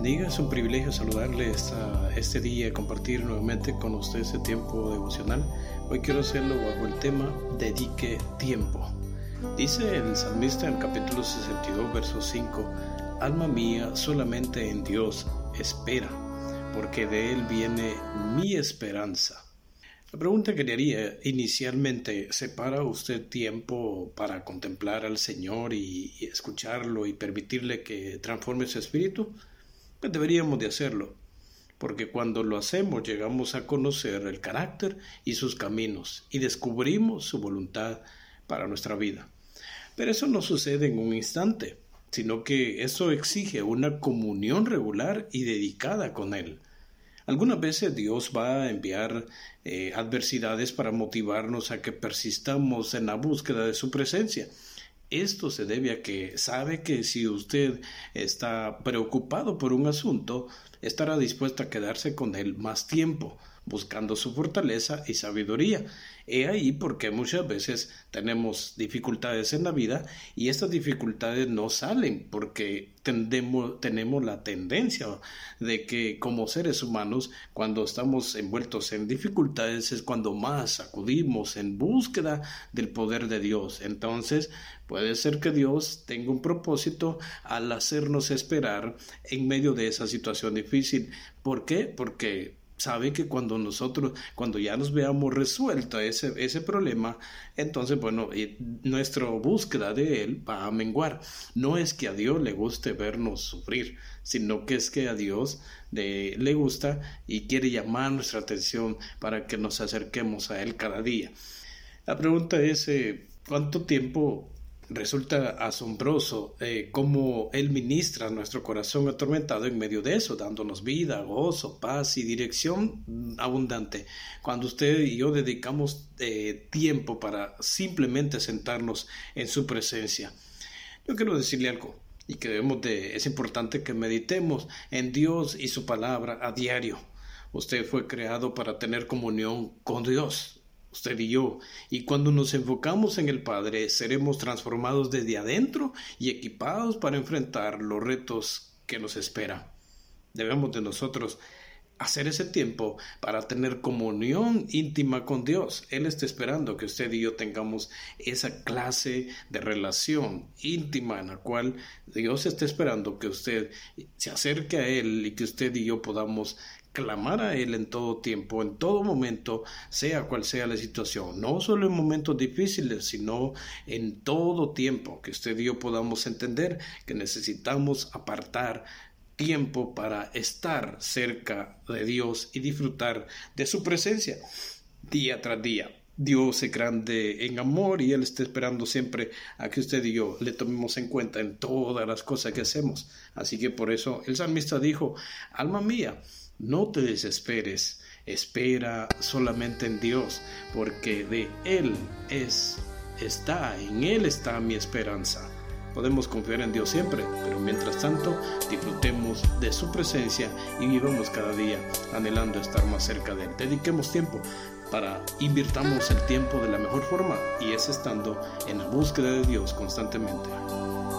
bendiga, es un privilegio saludarle este día y compartir nuevamente con usted este tiempo devocional. Hoy quiero hacerlo bajo el tema Dedique tiempo. Dice el salmista en el capítulo 62, verso 5: Alma mía, solamente en Dios espera, porque de Él viene mi esperanza. La pregunta que le haría inicialmente: ¿separa usted tiempo para contemplar al Señor y escucharlo y permitirle que transforme su espíritu? Pues deberíamos de hacerlo, porque cuando lo hacemos llegamos a conocer el carácter y sus caminos y descubrimos su voluntad para nuestra vida. Pero eso no sucede en un instante, sino que eso exige una comunión regular y dedicada con Él. Algunas veces Dios va a enviar adversidades para motivarnos a que persistamos en la búsqueda de su presencia. Esto se debe a que sabe que si usted está preocupado por un asunto, estará dispuesto a quedarse con él más tiempo, buscando su fortaleza y sabiduría. He ahí porque muchas veces tenemos dificultades en la vida y estas dificultades no salen porque tenemos la tendencia de que como seres humanos, cuando estamos envueltos en dificultades es cuando más acudimos en búsqueda del poder de Dios. Entonces puede ser que Dios tenga un propósito al hacernos esperar en medio de esa situación difícil. ¿Por qué? Porque sabe que cuando ya nos veamos resuelto ese problema, entonces, nuestra búsqueda de Él va a menguar. No es que a Dios le guste vernos sufrir, sino que es que a Dios le gusta y quiere llamar nuestra atención para que nos acerquemos a Él cada día. La pregunta es, ¿cuánto tiempo? Resulta asombroso cómo Él ministra nuestro corazón atormentado en medio de eso, dándonos vida, gozo, paz y dirección abundante. Cuando usted y yo dedicamos tiempo para simplemente sentarnos en su presencia. Yo quiero decirle algo, y que es importante que meditemos en Dios y su palabra a diario. Usted fue creado para tener comunión con Dios, usted y yo, y cuando nos enfocamos en el Padre, seremos transformados desde adentro y equipados para enfrentar los retos que nos esperan. Debemos de nosotros hacer ese tiempo para tener comunión íntima con Dios. Él está esperando que usted y yo tengamos esa clase de relación íntima en la cual Dios está esperando que usted se acerque a Él y que usted y yo podamos clamar a Él en todo tiempo, en todo momento, sea cual sea la situación, no solo en momentos difíciles, sino en todo tiempo, que usted y yo podamos entender que necesitamos apartar tiempo para estar cerca de Dios y disfrutar de su presencia día tras día. Dios es grande en amor y Él está esperando siempre a que usted y yo le tomemos en cuenta en todas las cosas que hacemos. Así que por eso el salmista dijo: alma mía, no te desesperes, espera solamente en Dios, porque de Él en Él está mi esperanza. Podemos confiar en Dios siempre, pero mientras tanto disfrutemos de su presencia y vivamos cada día anhelando estar más cerca de Él. Dediquemos tiempo invirtamos el tiempo de la mejor forma, y es estando en la búsqueda de Dios constantemente.